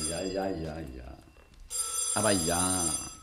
Ja. Aber ja.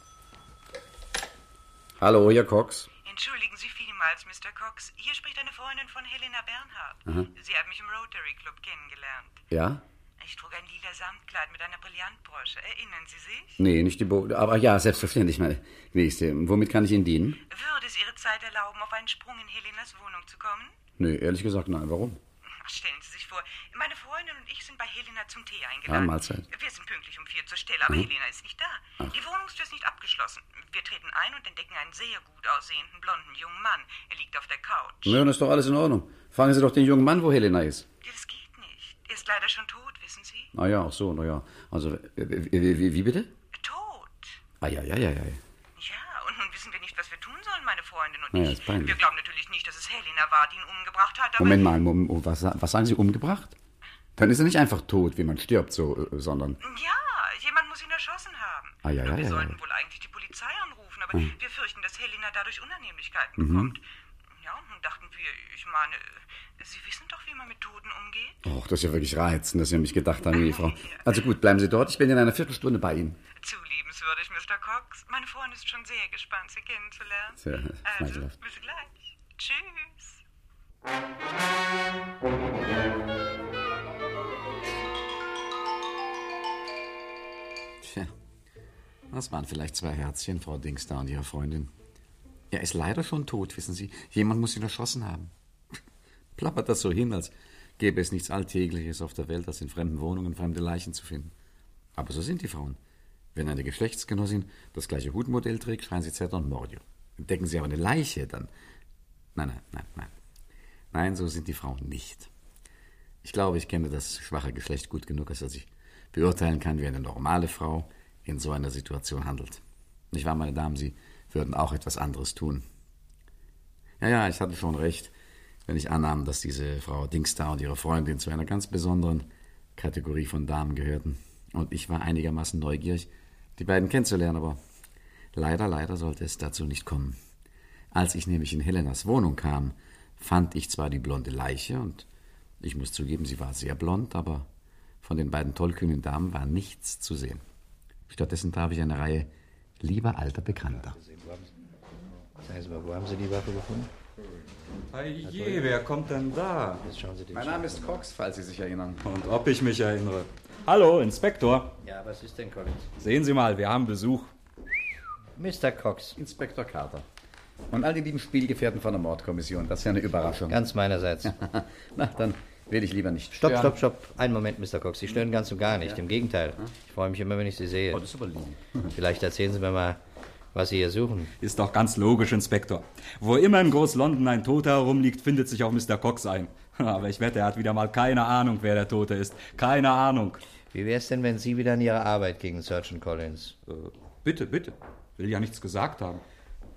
Hallo, hier Cox. Entschuldigen Sie vielmals, Mr. Cox. Hier spricht eine Freundin von Helena Bernhardt. Aha. Sie hat mich im Rotary Club kennengelernt. Ja? Ich trug ein lila Samtkleid mit einer Brillantbrosche. Erinnern Sie sich? Nee, nicht die aber ja, selbstverständlich, meine Gnädigste. Womit kann ich Ihnen dienen? Würde es Ihre Zeit erlauben, auf einen Sprung in Helenas Wohnung zu kommen? Nee, ehrlich gesagt, nein. Warum? Ach, stellen Sie sich vor, meine Freundin und ich sind bei Helena zum Tee eingeladen. Mahlzeit. Wir sind pünktlich um 4 zur Stelle, aber Helena ist nicht da. Die Wohnungstür ist nicht abgeschlossen. Wir treten ein und entdecken einen sehr gut aussehenden, blonden jungen Mann. Er liegt auf der Couch. Na, dann ist doch alles in Ordnung. Fragen Sie doch den jungen Mann, wo Helena ist. Ja, das geht nicht. Er ist leider schon tot, wissen Sie? Ah ja, ach so, na ja. Also, wie bitte? Tot. Ah ja. Ja, und nun wissen wir nicht, was wir tun sollen, meine Freundin und Ja, ich. ist peinlich. Wir glauben natürlich nicht, dass es Helena war, die ihn umgebracht hat, aber... Moment mal, was sagen Sie, umgebracht? Dann ist er nicht einfach tot, wie man stirbt, sondern... Ja, jemand muss ihn erschossen haben. Ah, ja. Wir sollten wohl eigentlich die Polizei anrufen, aber wir fürchten, dass Helena dadurch Unannehmlichkeiten bekommt. Ja, und nun dachten wir, ich meine, Sie wissen doch, wie man mit Toten umgeht. Och, das ist ja wirklich reizend, dass Sie an mich gedacht haben, liebe Frau. Also gut, bleiben Sie dort, ich bin in einer Viertelstunde bei Ihnen. Zu liebenswürdig, Mr. Cox. Meine Freundin ist schon sehr gespannt, Sie kennenzulernen. Sehr Also, schmeichelhaft. bis gleich. Tschüss. Tja, das waren vielleicht 2 Herzchen, Frau Dingster und ihre Freundin. Er ist leider schon tot, wissen Sie. Jemand muss ihn erschossen haben. Plappert das so hin, als gäbe es nichts Alltägliches auf der Welt, als in fremden Wohnungen fremde Leichen zu finden. Aber so sind die Frauen. Wenn eine Geschlechtsgenossin das gleiche Hutmodell trägt, schreien sie Zeta und Mordio. Entdecken sie aber eine Leiche, dann... Nein. Nein, so sind die Frauen nicht. Ich glaube, ich kenne das schwache Geschlecht gut genug, als dass ich beurteilen kann, wie eine normale Frau in so einer Situation handelt. Nicht wahr, meine Damen, Sie würden auch etwas anderes tun. Ja, ich hatte schon recht, wenn ich annahm, dass diese Frau Dingster und ihre Freundin zu einer ganz besonderen Kategorie von Damen gehörten. Und ich war einigermaßen neugierig, die beiden kennenzulernen, aber leider sollte es dazu nicht kommen. Als ich nämlich in Helenas Wohnung kam, fand ich zwar die blonde Leiche und ich muss zugeben, sie war sehr blond, aber von den beiden tollkühnen Damen war nichts zu sehen. Stattdessen traf ich eine Reihe lieber alter Bekannter. Sagen Sie mal, wo haben Sie die Waffe gefunden? Je, wer kommt denn da? Jetzt schauen Sie den Mein Name ist Cox, falls Sie sich erinnern. Und ob ich mich erinnere. Hallo, Inspektor. Ja, was ist denn, Collins? Sehen Sie mal, wir haben Besuch. Mr. Cox. Inspektor Carter. Und all die lieben Spielgefährten von der Mordkommission. Das ist ja eine Überraschung. Ganz meinerseits. Na, dann will ich lieber nicht. Stopp. Einen Moment, Mr. Cox. Sie stören ganz und gar nicht. Im Gegenteil. Ich freue mich immer, wenn ich Sie sehe. Oh, das ist aber lieb. Vielleicht erzählen Sie mir mal, was Sie hier suchen. Ist doch ganz logisch, Inspektor. Wo immer in Groß-London ein Toter herumliegt, findet sich auch Mr. Cox ein. Aber ich wette, er hat wieder mal keine Ahnung, wer der Tote ist. Keine Ahnung. Wie wär's denn, wenn Sie wieder an Ihre Arbeit gingen, Sergeant Collins? Bitte. Will ja nichts gesagt haben.